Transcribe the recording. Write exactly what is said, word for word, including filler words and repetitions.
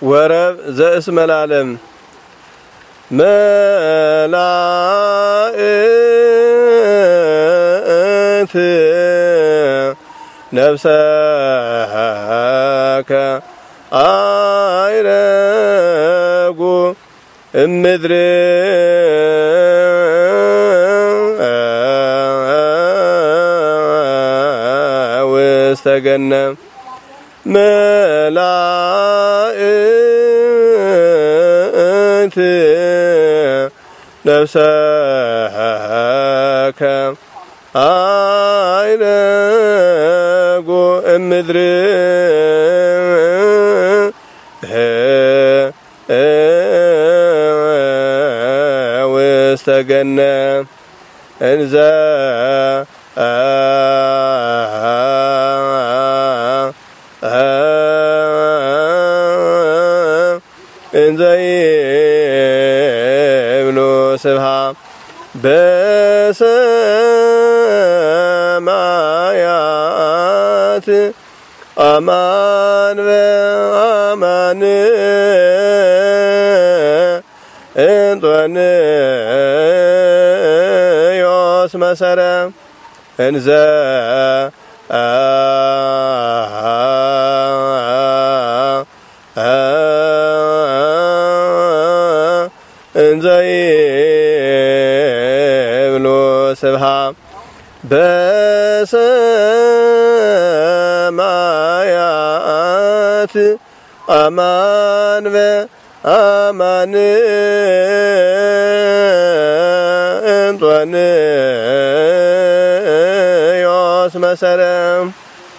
ወረብ ዘእስመ ለዓለም መላእክት ነፍሰከ አይረጉ እምድር ውስተ ገነት መላእክት ነፍሰከ አይረጉ እምድር ውስተ ገነት እንዘ እንዘ ይብሉ ስብሐት በሰማያት አማን በአማን እንጦንዮስ መሰረ እንዘ እንዘ ይብሉ ስብሐት በሰማያት አማን በአማን እንጦንዮስ መሰረ